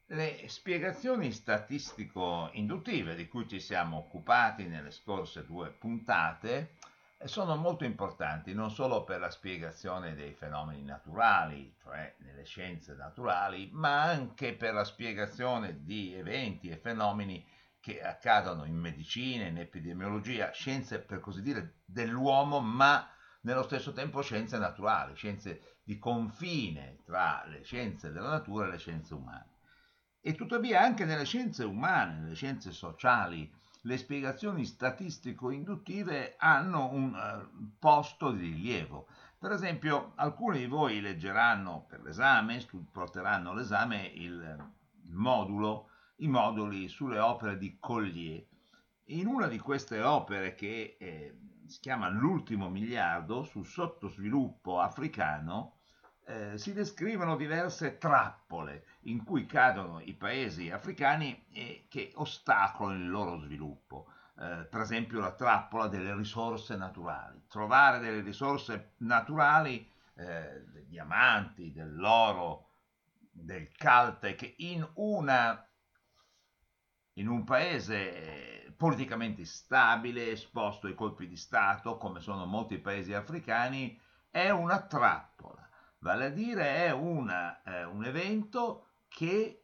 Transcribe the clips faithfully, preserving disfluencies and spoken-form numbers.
Le spiegazioni statistico-induttive di cui ci siamo occupati nelle scorse due puntate eh, sono molto importanti non solo per la spiegazione dei fenomeni naturali, cioè nelle scienze naturali, ma anche per la spiegazione di eventi e fenomeni che accadono in medicina, in epidemiologia, scienze per così dire dell'uomo, ma nello stesso tempo scienze naturali, scienze di confine tra le scienze della natura e le scienze umane. E tuttavia anche nelle scienze umane, nelle scienze sociali, le spiegazioni statistico-induttive hanno un eh, posto di rilievo. Per esempio, alcuni di voi leggeranno per l'esame, porteranno all'esame il, il modulo, i moduli sulle opere di Collier. In una di queste opere che eh, si chiama L'ultimo miliardo sul sottosviluppo africano, eh, si descrivono diverse trappole in cui cadono i paesi africani e che ostacolano il loro sviluppo. Eh, per esempio la trappola delle risorse naturali. Trovare delle risorse naturali, eh, dei diamanti, dell'oro, del Caltech in una in un paese eh, politicamente stabile, esposto ai colpi di Stato, come sono molti paesi africani, è una trappola, vale a dire è una, eh, un evento che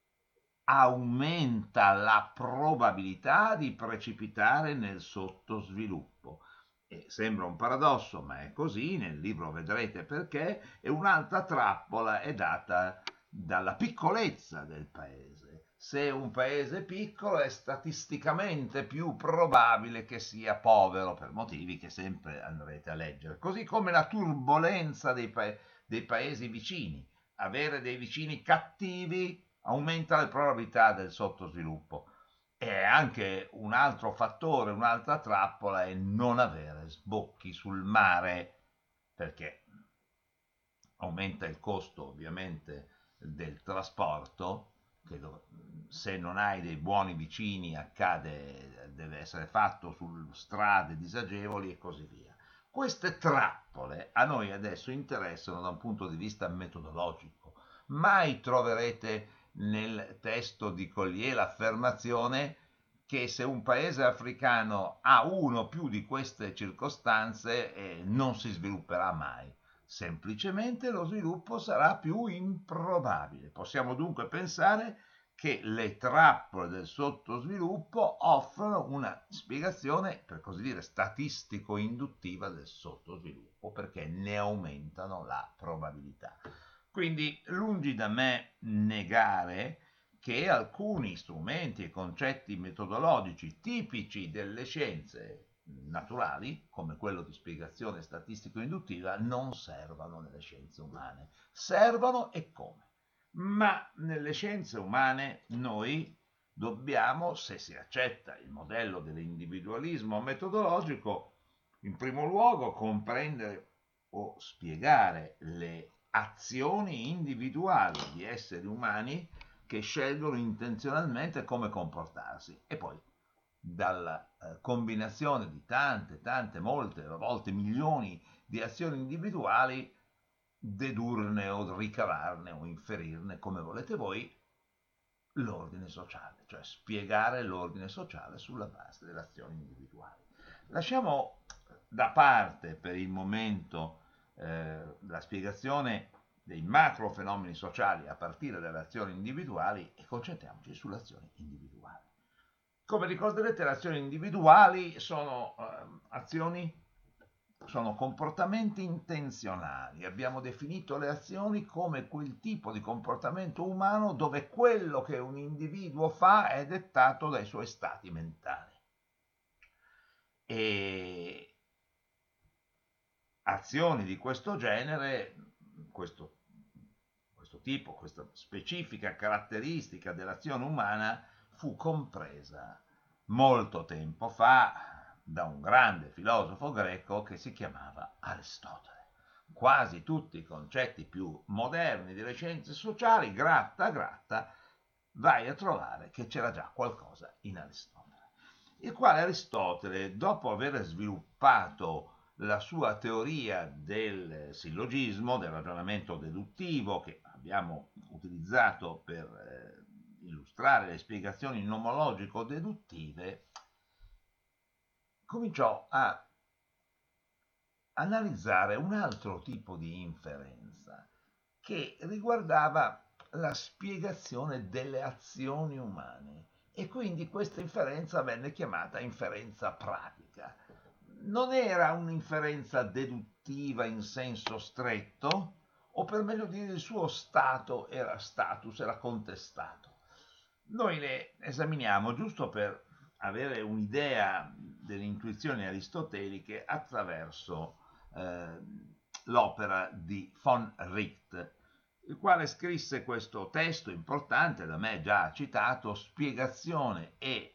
aumenta la probabilità di precipitare nel sottosviluppo. E sembra un paradosso, ma è così, nel libro vedrete perché, e un'altra trappola è data dalla piccolezza del paese. Se un paese è piccolo è statisticamente più probabile che sia povero, per motivi che sempre andrete a leggere, così come la turbolenza dei, pa- dei paesi vicini. Avere dei vicini cattivi aumenta le probabilità del sottosviluppo. E anche un altro fattore, un'altra trappola è non avere sbocchi sul mare, perché aumenta il costo ovviamente del trasporto, che se non hai dei buoni vicini accade, deve essere fatto su strade disagevoli e così via. Queste trappole a noi adesso interessano da un punto di vista metodologico. Mai troverete nel testo di Collier l'affermazione che se un paese africano ha uno o più di queste circostanze eh, non si svilupperà mai. Semplicemente lo sviluppo sarà più improbabile. Possiamo dunque pensare che le trappole del sottosviluppo offrono una spiegazione, per così dire, statistico-induttiva del sottosviluppo, perché ne aumentano la probabilità. Quindi, lungi da me negare che alcuni strumenti e concetti metodologici tipici delle scienze naturali, come quello di spiegazione statistico-induttiva, non servano nelle scienze umane. Servono e come? Ma nelle scienze umane noi dobbiamo, se si accetta il modello dell'individualismo metodologico, in primo luogo comprendere o spiegare le azioni individuali di esseri umani che scelgono intenzionalmente come comportarsi e poi dalla eh, combinazione di tante, tante, molte, a volte milioni di azioni individuali dedurne o ricavarne o inferirne, come volete voi, l'ordine sociale, cioè spiegare l'ordine sociale sulla base delle azioni individuali. Lasciamo da parte per il momento eh, la spiegazione dei macro fenomeni sociali a partire dalle azioni individuali e concentriamoci sulle azioni individuali. Come ricorderete, le azioni individuali sono eh, azioni, sono comportamenti intenzionali. Abbiamo definito le azioni come quel tipo di comportamento umano dove quello che un individuo fa è dettato dai suoi stati mentali. E azioni di questo genere, questo, questo tipo, questa specifica caratteristica dell'azione umana fu compresa molto tempo fa da un grande filosofo greco che si chiamava Aristotele. Quasi tutti i concetti più moderni delle scienze sociali, gratta gratta, vai a trovare che c'era già qualcosa in Aristotele. Il quale Aristotele, dopo aver sviluppato la sua teoria del sillogismo, del ragionamento deduttivo che abbiamo utilizzato per eh, dimostrare le spiegazioni nomologico-deduttive, cominciò a analizzare un altro tipo di inferenza che riguardava la spiegazione delle azioni umane, e quindi questa inferenza venne chiamata inferenza pratica. Non era un'inferenza deduttiva in senso stretto, o per meglio dire il suo stato era status, era contestato. Noi le esaminiamo giusto per avere un'idea delle intuizioni aristoteliche attraverso eh, l'opera di von Wright, il quale scrisse questo testo importante, da me già citato, Spiegazione e,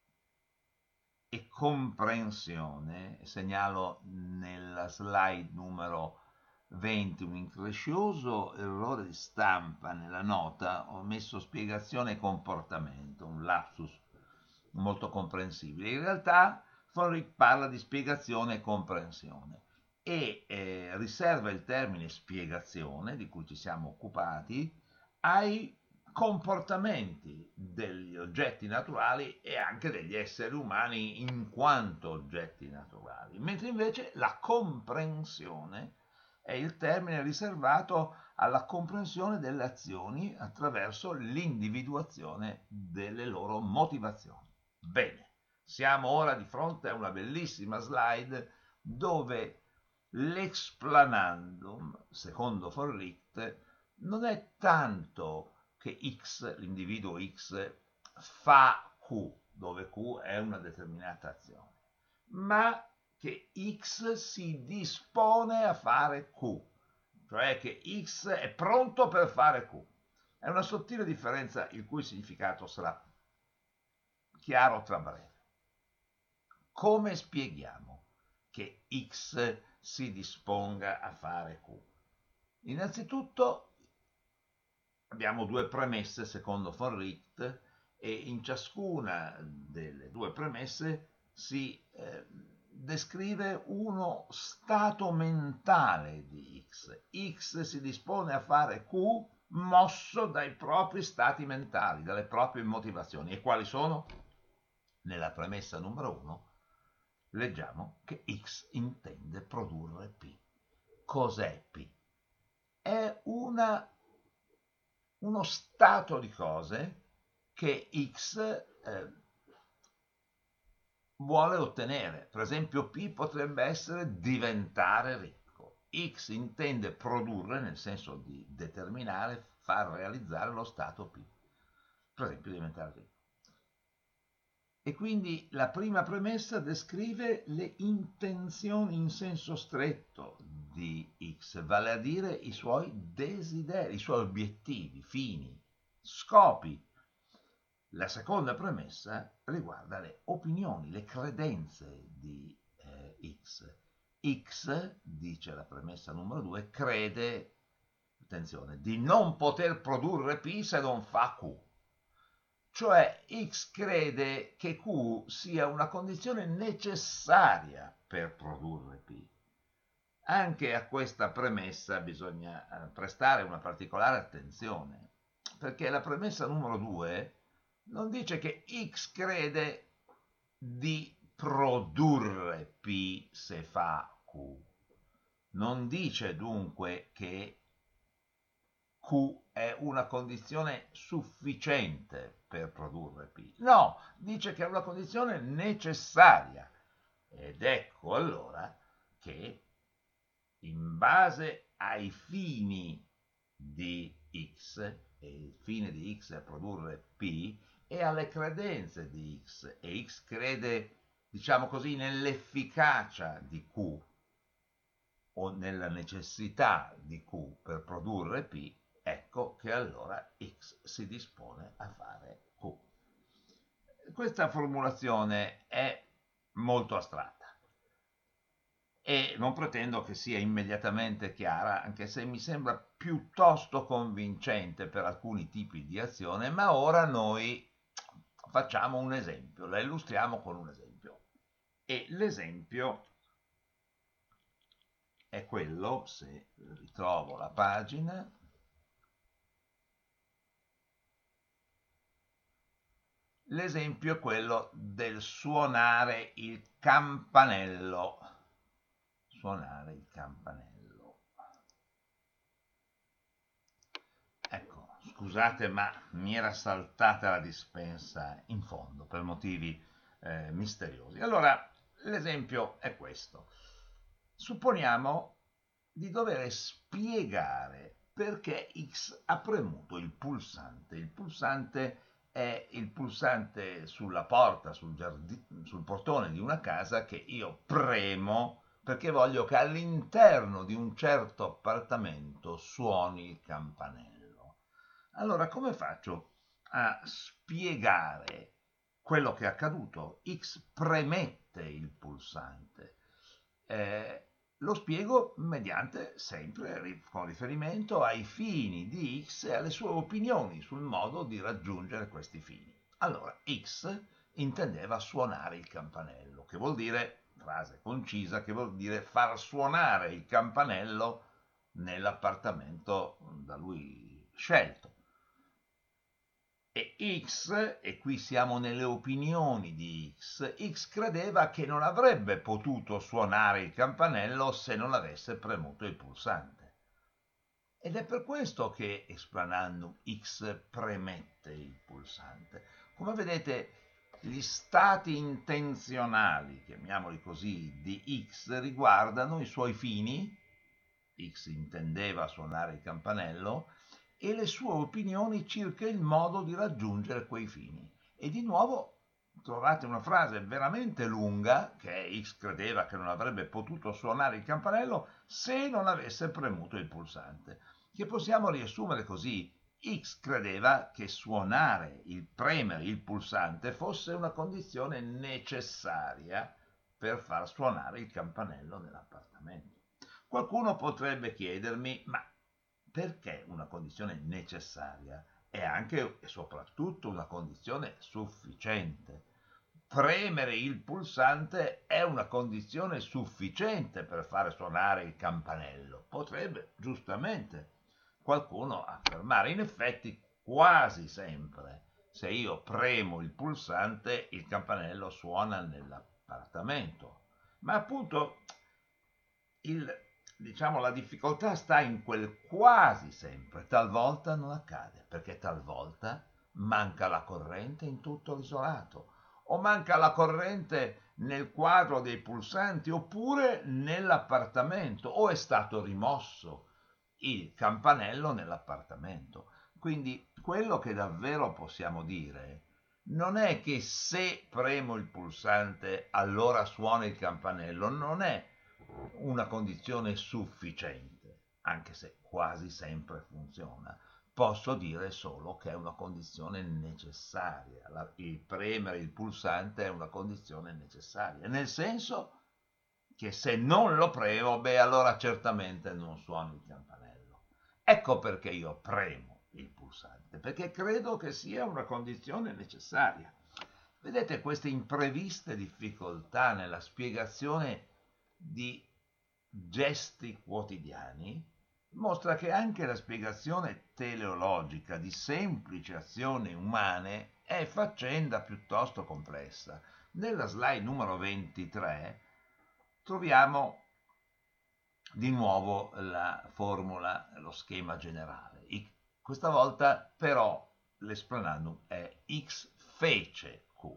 e comprensione. Segnalo nella slide numero venti un increscioso errore di stampa nella nota, ho messo spiegazione e comportamento, un lapsus molto comprensibile. In realtà von Wright parla di spiegazione e comprensione e eh, riserva il termine spiegazione, di cui ci siamo occupati, ai comportamenti degli oggetti naturali e anche degli esseri umani in quanto oggetti naturali, mentre invece la comprensione è il termine riservato alla comprensione delle azioni attraverso l'individuazione delle loro motivazioni. Bene, siamo ora di fronte a una bellissima slide dove l'explanandum, secondo von Wright, non è tanto che X, l'individuo X, fa Q, dove Q è una determinata azione, ma che X si dispone a fare Q, cioè che X è pronto per fare Q. È una sottile differenza il cui significato sarà chiaro tra breve. Come spieghiamo che X si disponga a fare Q? Innanzitutto abbiamo due premesse secondo von Wright e in ciascuna delle due premesse si eh, descrive uno stato mentale di X. X si dispone a fare Q mosso dai propri stati mentali, dalle proprie motivazioni. E quali sono? Nella premessa numero uno leggiamo che X intende produrre P. Cos'è P? È una, uno stato di cose che X eh, vuole ottenere. Per esempio, P potrebbe essere diventare ricco. X intende produrre, nel senso di determinare, far realizzare lo stato P. Per esempio, diventare ricco. E quindi la prima premessa descrive le intenzioni in senso stretto di X, vale a dire i suoi desideri, i suoi obiettivi, fini, scopi. La seconda premessa riguarda le opinioni, le credenze di eh, X. X, dice la premessa numero due, crede, attenzione, di non poter produrre P se non fa Q. Cioè X crede che Q sia una condizione necessaria per produrre P. Anche a questa premessa bisogna prestare una particolare attenzione, perché la premessa numero due non dice che X crede di produrre P se fa Q. Non dice dunque che Q è una condizione sufficiente per produrre P. No, dice che è una condizione necessaria. Ed ecco allora che in base ai fini di X, e il fine di X è produrre P, e alle credenze di X, e X crede, diciamo così, nell'efficacia di Q o nella necessità di Q per produrre P, ecco che allora X si dispone a fare Q. Questa formulazione è molto astratta e non pretendo che sia immediatamente chiara, anche se mi sembra piuttosto convincente per alcuni tipi di azione, ma ora noi facciamo un esempio, la illustriamo con un esempio. E l'esempio è quello, se ritrovo la pagina, L'esempio è quello del suonare il campanello. Suonare il campanello. Ecco, scusate, ma mi era saltata la dispensa in fondo per motivi eh, misteriosi. Allora, l'esempio è questo. Supponiamo di dover spiegare perché X ha premuto il pulsante. Il pulsante è il pulsante sulla porta, sul, giardi- sul portone di una casa che io premo perché voglio che all'interno di un certo appartamento suoni il campanello. Allora, come faccio a spiegare quello che è accaduto? X premette il pulsante. Eh, lo spiego mediante sempre con riferimento ai fini di X e alle sue opinioni sul modo di raggiungere questi fini. Allora, X intendeva suonare il campanello, che vuol dire, frase concisa, che vuol dire far suonare il campanello nell'appartamento da lui scelto. E X, e qui siamo nelle opinioni di X, X credeva che non avrebbe potuto suonare il campanello se non avesse premuto il pulsante. Ed è per questo che esplanando X premette il pulsante. Come vedete, gli stati intenzionali, chiamiamoli così, di X riguardano i suoi fini. X intendeva suonare il campanello e le sue opinioni circa il modo di raggiungere quei fini. E di nuovo trovate una frase veramente lunga che X credeva che non avrebbe potuto suonare il campanello se non avesse premuto il pulsante, che possiamo riassumere così. X credeva che suonare, il premere il pulsante fosse una condizione necessaria per far suonare il campanello nell'appartamento. Qualcuno potrebbe chiedermi, ma perché una condizione necessaria è anche e soprattutto una condizione sufficiente? Premere il pulsante è una condizione sufficiente per fare suonare il campanello. Potrebbe giustamente qualcuno affermare. In effetti, quasi sempre, se io premo il pulsante, il campanello suona nell'appartamento. Ma appunto il, diciamo, la difficoltà sta in quel quasi sempre. Talvolta non accade, perché talvolta manca la corrente in tutto l'isolato, o manca la corrente nel quadro dei pulsanti, oppure nell'appartamento, o è stato rimosso il campanello nell'appartamento. Quindi quello che davvero possiamo dire non è che se premo il pulsante allora suona il campanello, non è una condizione sufficiente, anche se quasi sempre funziona. Posso dire solo che è una condizione necessaria. La, il premere il pulsante è una condizione necessaria, nel senso che se non lo premo, beh, allora certamente non suono il campanello. Ecco perché io premo il pulsante, perché credo che sia una condizione necessaria. Vedete, queste impreviste difficoltà nella spiegazione di gesti quotidiani mostra che anche la spiegazione teleologica di semplici azioni umane è faccenda piuttosto complessa. Nella slide numero ventitré troviamo di nuovo la formula, lo schema generale. I- questa volta però l'esplanandum è X fece Q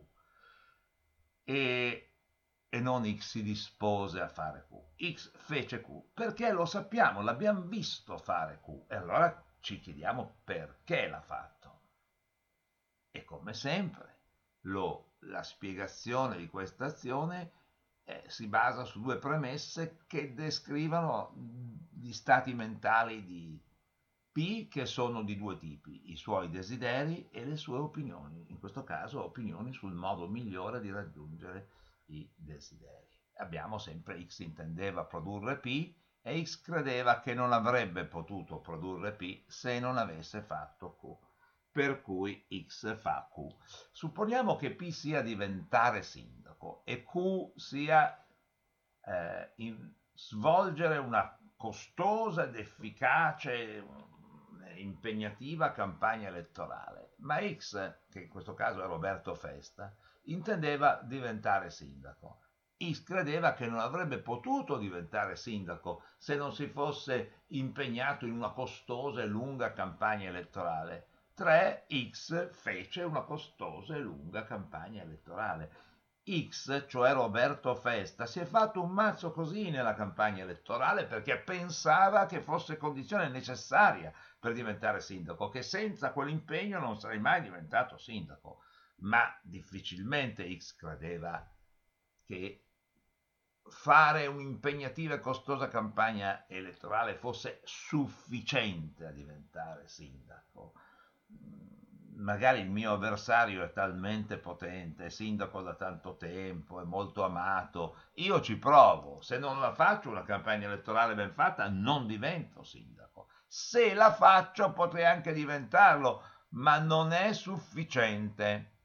e, e non X si dispose a fare Q. X fece Q perché lo sappiamo, l'abbiamo visto fare Q e allora ci chiediamo perché l'ha fatto. E come sempre lo, la spiegazione di questa azione eh, si basa su due premesse che descrivono gli stati mentali di P, che sono di due tipi, i suoi desideri e le sue opinioni, in questo caso opinioni sul modo migliore di raggiungere i desideri. Abbiamo sempre X intendeva produrre P e X credeva che non avrebbe potuto produrre P se non avesse fatto Q, per cui X fa Q. Supponiamo che P sia diventare sindaco e Q sia eh, in, svolgere una costosa ed efficace impegnativa campagna elettorale, ma X, che in questo caso è Roberto Festa, intendeva diventare sindaco. X credeva che non avrebbe potuto diventare sindaco se non si fosse impegnato in una costosa e lunga campagna elettorale. tre X fece una costosa e lunga campagna elettorale. X, cioè Roberto Festa, si è fatto un mazzo così nella campagna elettorale perché pensava che fosse condizione necessaria per diventare sindaco, che senza quell'impegno non sarei mai diventato sindaco. Ma difficilmente X credeva che fare un'impegnativa e costosa campagna elettorale fosse sufficiente a diventare sindaco. Magari il mio avversario è talmente potente, è sindaco da tanto tempo, è molto amato, io ci provo, se non la faccio una campagna elettorale ben fatta non divento sindaco, se la faccio potrei anche diventarlo, ma non è sufficiente.